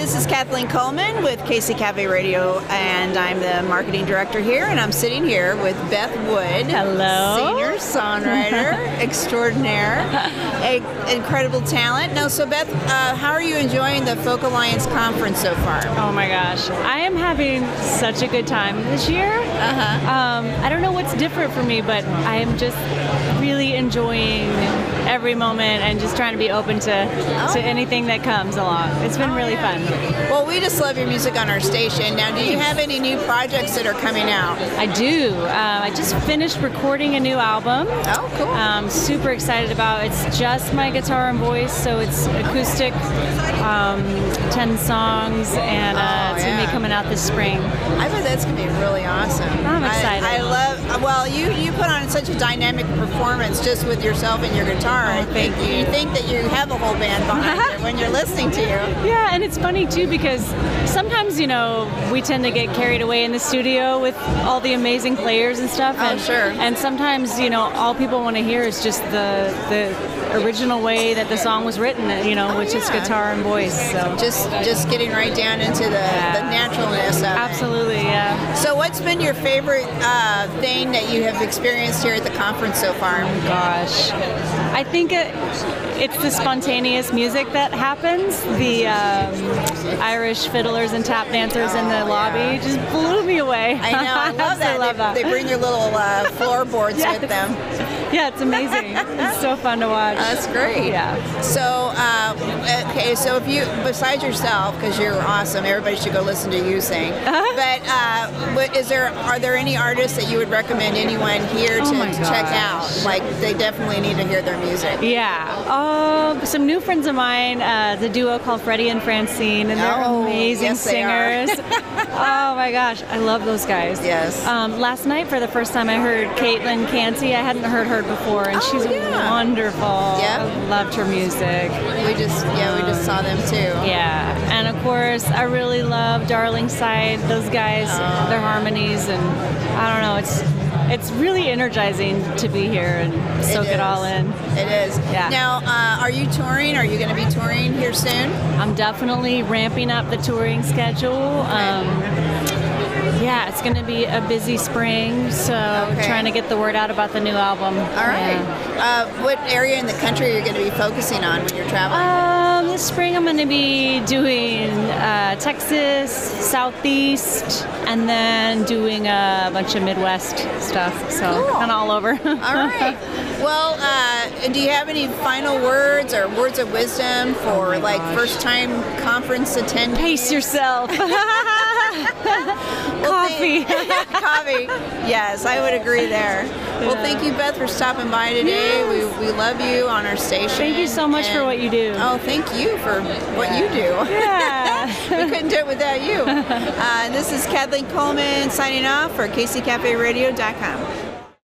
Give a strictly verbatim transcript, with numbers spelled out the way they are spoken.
this is Kathleen Coleman with K C Cafe Radio, and I'm the marketing director here, and I'm sitting here with Beth Wood. Hello. Singer, songwriter, extraordinaire, a, incredible talent. Now, so Beth, uh, how are you enjoying the Folk Alliance Conference so far? Oh my gosh, I am having such a good time this year. Uh-huh. Um, I don't know what's different for me, but I am just really enjoying every moment and just trying to be open to, oh. to anything that comes along. It's been oh, really yeah. fun. Well, we just love your music on our station. Now, do you have any new projects that are coming out? I do. Uh, I just finished recording a new album. Oh, cool. Um, super excited about. It's just my guitar and voice, so it's acoustic, um, ten songs, and uh, oh, it's yeah. gonna be coming out this spring. I bet that's gonna be really awesome. I'm excited. I, I love. Well, you you put on such a dynamic performance just with yourself and your guitar. Oh, I think thank you. you think that you have a whole band behind you when you're listening to you. Yeah, and it's funny too because sometimes, you know, we tend to get carried away in the studio with all the amazing players and stuff. Oh, and, sure. And sometimes, you know, all people want to hear is just the the original way that the song was written, you know, Oh, which yeah. is guitar and voice. So Just just getting right down into the, Yeah. the naturalness of it. absolutely, yeah. So, what's been your favorite uh, thing that you have experienced here at the conference so far? Gosh, I think it, it's the spontaneous music that happens. The um, Irish fiddlers and tap dancers in the Oh, lobby yeah. just blew me away. I know, I love that. love they, that. they bring their little uh, floorboards Yes. with them. Yeah, it's amazing. It's so fun to watch. That's great. Yeah. So, uh, okay, so if you, besides yourself, because you're awesome, everybody should go listen to you sing. Uh-huh. But uh, what- is there, are there any artists that you would recommend anyone here to, Oh my to check out? gosh. Like, they definitely need to hear their music. Yeah. Uh, some new friends of mine, uh, the duo called Freddie and Francine, and they're Oh, amazing yes, they are. singers. Oh my gosh, I love those guys. Yes. Um, last night, for the first time, I heard Caitlin Canty. I hadn't heard her before, and Oh, she's yeah. wonderful. Yeah. I loved her music. We just, yeah, we just saw them too. Yeah, and of course, I really love Darling Side. Those guys, Oh. their harmonies, and I don't know. It's it's really energizing to be here and soak it, is. all in. It is. Yeah. Now, uh, are you touring? Are you going to be touring here soon? I'm definitely ramping up the touring schedule. Um, yeah, it's going to be a busy spring, so Okay. trying to get the word out about the new album. All right. Uh, what area in the country are you going to be focusing on when you're traveling? Um, this spring I'm going to be doing uh, Texas, Southeast, and then doing a bunch of Midwest stuff. So Cool. kind of all over. All right. Well, uh, do you have any final words or words of wisdom for like first time conference attendees? Pace yourself. Well, Coffee. thank- Coffee. Yes, I would agree there. Well, thank you, Beth, for stopping by today. Yes. We, we love you on our station. Thank you so much for And- what you do. Oh, thank you for what you do. Yeah. We couldn't do it without you. Uh, this is Kathleen Coleman signing off for K C Cafe Radio dot com.